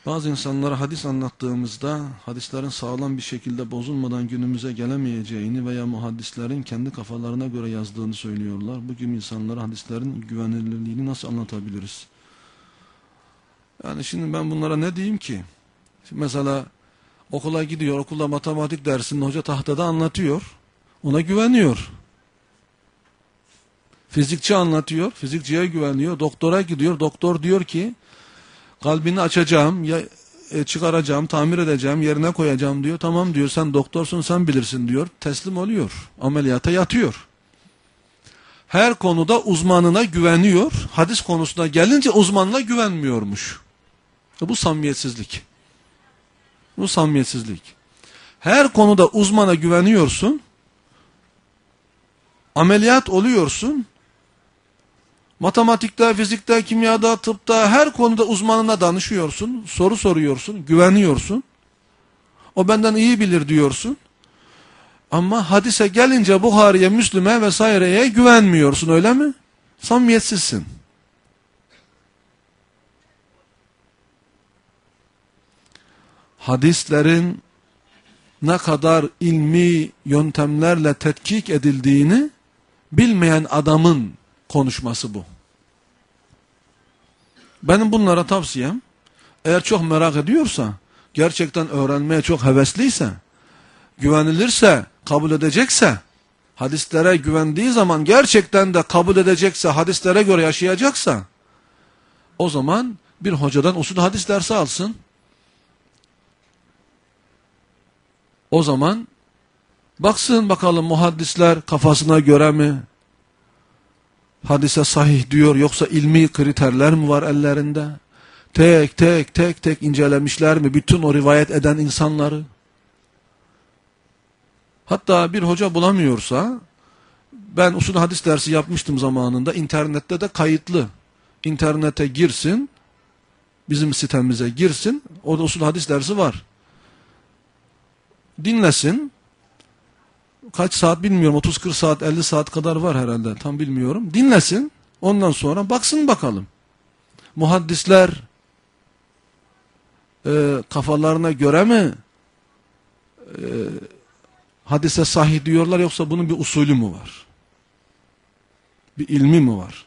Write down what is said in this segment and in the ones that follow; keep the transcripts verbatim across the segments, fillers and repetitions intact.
Bazı insanlara hadis anlattığımızda hadislerin sağlam bir şekilde bozulmadan günümüze gelemeyeceğini veya muhaddislerin kendi kafalarına göre yazdığını söylüyorlar. Bugün insanlara hadislerin güvenilirliğini nasıl anlatabiliriz? Yani şimdi ben bunlara ne diyeyim ki? Şimdi mesela okula gidiyor, okulda matematik dersinde hoca tahtada anlatıyor. Ona güveniyor. Fizikçi anlatıyor, fizikçiye güveniyor. Doktora gidiyor, doktor diyor ki kalbini açacağım, ya e, çıkaracağım, tamir edeceğim, yerine koyacağım diyor. Tamam diyor, sen doktorsun, sen bilirsin diyor. Teslim oluyor. Ameliyata yatıyor. Her konuda uzmanına güveniyor. Hadis konusuna gelince uzmanına güvenmiyormuş. E, bu samimiyetsizlik. Bu samimiyetsizlik. Her konuda uzmana güveniyorsun. Ameliyat oluyorsun. Matematikte, fizikte, kimyada, tıpta her konuda uzmanına danışıyorsun, soru soruyorsun, güveniyorsun. O benden iyi bilir diyorsun. Ama hadise gelince Buhari'ye, Müslüm'e vesaireye güvenmiyorsun, öyle mi? Samimiyetsizsin. Hadislerin ne kadar ilmi yöntemlerle tetkik edildiğini bilmeyen adamın konuşması bu. Benim bunlara tavsiyem, eğer çok merak ediyorsa, gerçekten öğrenmeye çok hevesliyse, güvenilirse, kabul edecekse, hadislere güvendiği zaman gerçekten de kabul edecekse, hadislere göre yaşayacaksa, o zaman bir hocadan usul hadis dersi alsın. O zaman baksın bakalım muhaddisler kafasına göre mi hadise sahih diyor, yoksa ilmi kriterler mi var ellerinde? Tek tek tek tek incelemişler mi bütün o rivayet eden insanları? Hatta bir hoca bulamıyorsa, ben usul hadis dersi yapmıştım zamanında, internette de kayıtlı. İnternete girsin, bizim sitemize girsin, orada usul hadis dersi var. Dinlesin. Kaç saat bilmiyorum, otuz kırk saat, elli saat kadar var herhalde, tam bilmiyorum. Dinlesin, ondan sonra baksın bakalım. Muhaddisler e, kafalarına göre mi e, hadise sahih diyorlar, yoksa bunun bir usulü mü var? Bir ilmi mi var?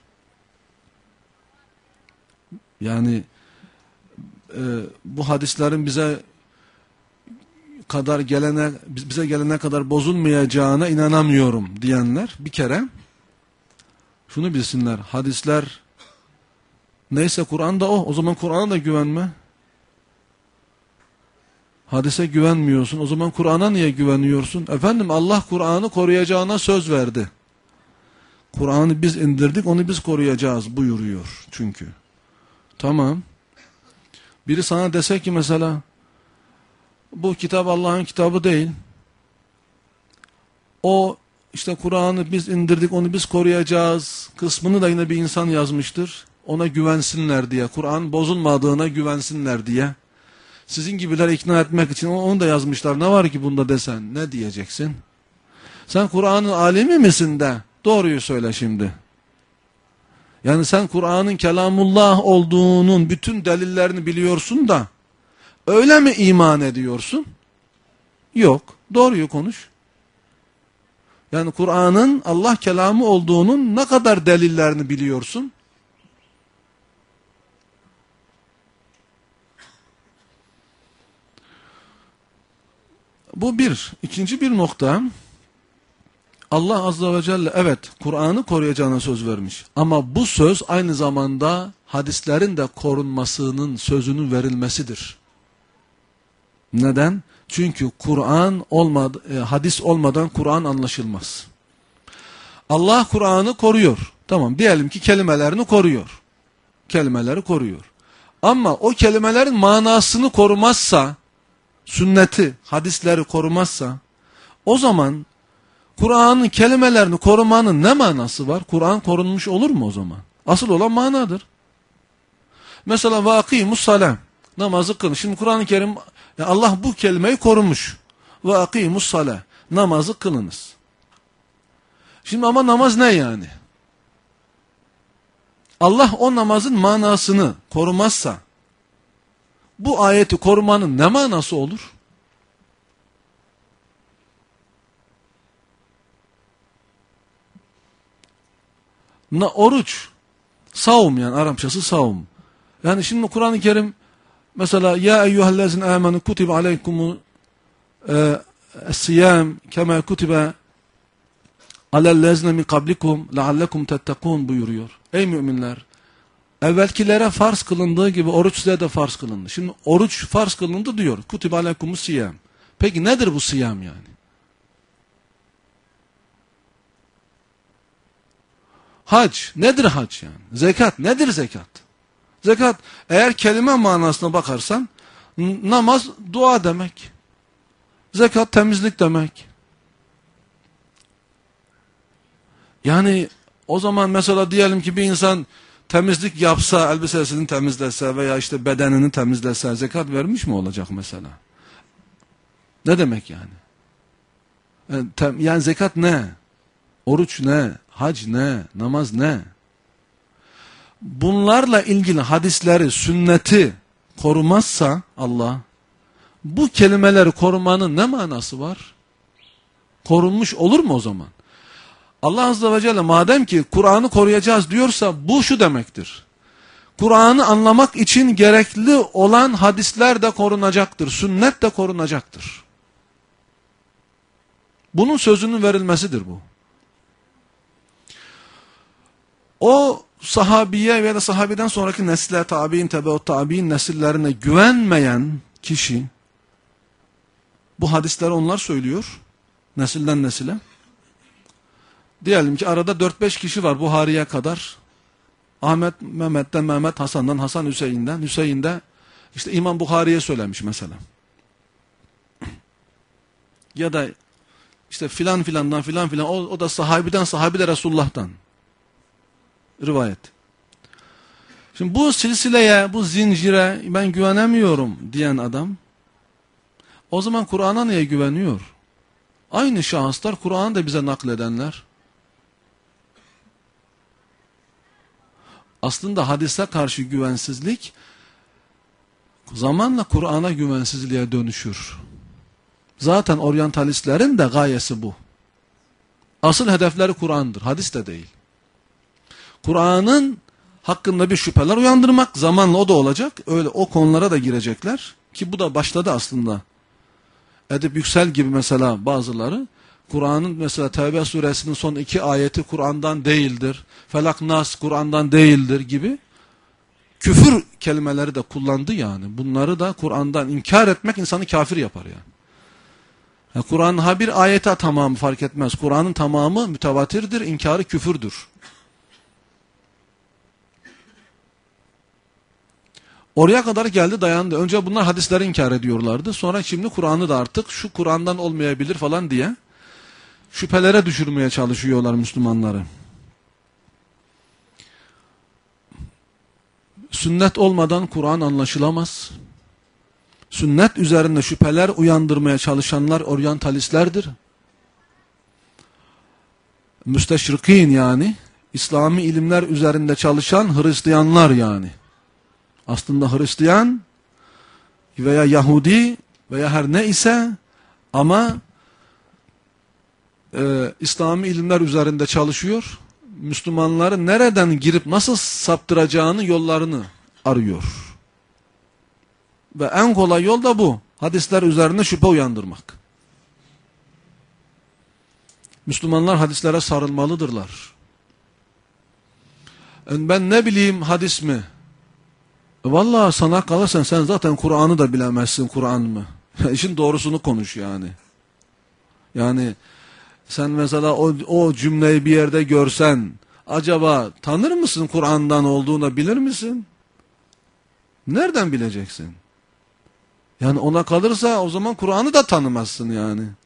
Yani e, bu hadislerin bize kadar gelene, bize gelene kadar bozulmayacağına inanamıyorum diyenler bir kere şunu bilsinler: hadisler neyse Kur'an da o. O zaman Kur'an'a da güvenme. Hadise güvenmiyorsun, o zaman Kur'an'a niye güveniyorsun? Efendim, Allah Kur'an'ı koruyacağına söz verdi. Kur'an'ı biz indirdik, onu biz koruyacağız buyuruyor çünkü. Tamam. Biri sana dese ki mesela, bu kitap Allah'ın kitabı değil, o işte Kur'an'ı biz indirdik, onu biz koruyacağız kısmını da yine bir insan yazmıştır, ona güvensinler diye, Kur'an bozulmadığına güvensinler diye. Sizin gibiler ikna etmek için onu da yazmışlar, ne var ki bunda desen, ne diyeceksin? Sen Kur'an'ın alimi misin de doğruyu söyle şimdi. Yani sen Kur'an'ın kelamullah olduğunun bütün delillerini biliyorsun da öyle mi iman ediyorsun? Yok. Doğruyu konuş. Yani Kur'an'ın Allah kelamı olduğunun ne kadar delillerini biliyorsun? Bu bir. İkinci bir nokta. Allah Azze ve Celle evet Kur'an'ı koruyacağına söz vermiş. Ama bu söz aynı zamanda hadislerin de korunmasının sözünün verilmesidir. Neden? Çünkü Kur'an olmadı, e, hadis olmadan Kur'an anlaşılmaz. Allah Kur'an'ı koruyor. Tamam, diyelim ki kelimelerini koruyor. Kelimeleri koruyor. Ama o kelimelerin manasını korumazsa, sünneti, hadisleri korumazsa, o zaman Kur'an'ın kelimelerini korumanın ne manası var? Kur'an korunmuş olur mu o zaman? Asıl olan manadır. Mesela vakimus salam, namazı kılın. Şimdi Kur'an-ı Kerim, Allah bu kelimeyi korumuş. Vakimus salam, namazı kılınız. Şimdi ama namaz ne yani? Allah o namazın manasını korumazsa, bu ayeti korumanın ne manası olur? Na, oruç, savm, yani Arapçası savm. Yani şimdi Kur'an-ı Kerim mesela ya eyyühellezine amenu kutibe aleykumu es-siyam kema kutibe alellezine min kablikum leallekum tettekun buyuruyor. Ey müminler, evvelkilere farz kılındığı gibi oruç size de farz kılındı. Şimdi oruç farz kılındı diyor. Kutibe aleykumus siyam. Peki nedir bu siyam yani? Hac. Nedir hac yani? Zekat. Nedir zekat? Zekat, eğer kelime manasına bakarsan namaz dua demek. Zekat temizlik demek. Yani o zaman mesela diyelim ki bir insan temizlik yapsa, elbisesini temizlese veya işte bedenini temizlese zekat vermiş mi olacak mesela? Ne demek yani? Yani, tem, yani zekat ne? Oruç ne? Hac ne? Namaz ne? Bunlarla ilgili hadisleri, sünneti korumazsa Allah, bu kelimeleri korumanın ne manası var? Korunmuş olur mu o zaman? Allah Azze ve Celle madem ki Kur'an'ı koruyacağız diyorsa bu şu demektir. Kur'an'ı anlamak için gerekli olan hadisler de korunacaktır, sünnet de korunacaktır. Bunun sözünün verilmesidir bu. O sahabiye veya da sahabeden sonraki nesle, tabi'in, tebeut tabi'in nesillerine güvenmeyen kişi, bu hadisleri onlar söylüyor, nesilden nesile. Diyelim ki arada dört beş kişi var Buhari'ye kadar. Ahmet, Mehmet'ten, Mehmet, Hasan'dan, Hasan Hüseyin'den, Hüseyin'de işte İmam Buhari'ye söylemiş mesela. Ya da işte filan filandan filan filan, o, o da sahabiden, sahabi de Resulullah'tan. Rivayet. Şimdi bu silsileye, bu zincire ben güvenemiyorum diyen adam, o zaman Kur'an'a niye güveniyor? Aynı şahıslar Kur'an'ı da bize nakledenler. Aslında hadise karşı güvensizlik zamanla Kur'an'a güvensizliğe dönüşür. Zaten oryantalistlerin de gayesi bu. Asıl hedefleri Kur'an'dır, hadis de değil. Kur'an'ın hakkında bir şüpheler uyandırmak, zamanla o da olacak. Öyle o konulara da girecekler ki bu da başladı aslında. Edip Yüksel gibi mesela bazıları Kur'an'ın mesela Tevbe suresinin son iki ayeti Kur'an'dan değildir. Felak Nas Kur'an'dan değildir gibi küfür kelimeleri de kullandı yani. Bunları da Kur'an'dan inkar etmek insanı kafir yapar yani. yani Kur'an'ın ha bir ayete tamamı fark etmez. Kur'an'ın tamamı mütevatirdir, inkarı küfürdür. Oraya kadar geldi, dayandı. Önce bunlar hadisleri inkar ediyorlardı. Sonra şimdi Kur'an'ı da artık şu Kur'an'dan olmayabilir falan diye şüphelere düşürmeye çalışıyorlar Müslümanları. Sünnet olmadan Kur'an anlaşılamaz. Sünnet üzerinde şüpheler uyandırmaya çalışanlar oryantalistlerdir. Müsteşrikin yani İslami ilimler üzerinde çalışan Hristiyanlar yani. Aslında Hristiyan veya Yahudi veya her ne ise ama e, İslami ilimler üzerinde çalışıyor. Müslümanları nereden girip nasıl saptıracağını, yollarını arıyor. Ve en kolay yol da bu. Hadisler üzerine şüphe uyandırmak. Müslümanlar hadislere sarılmalıdırlar. Ben ne bileyim hadis mi? Vallahi sana kalırsan sen zaten Kur'an'ı da bilemezsin, Kur'an mı? İşin doğrusunu konuş yani. Yani sen mesela o, o cümleyi bir yerde görsen acaba tanır mısın Kur'an'dan olduğunu bilir misin? Nereden bileceksin? Yani ona kalırsa o zaman Kur'an'ı da tanımazsın yani.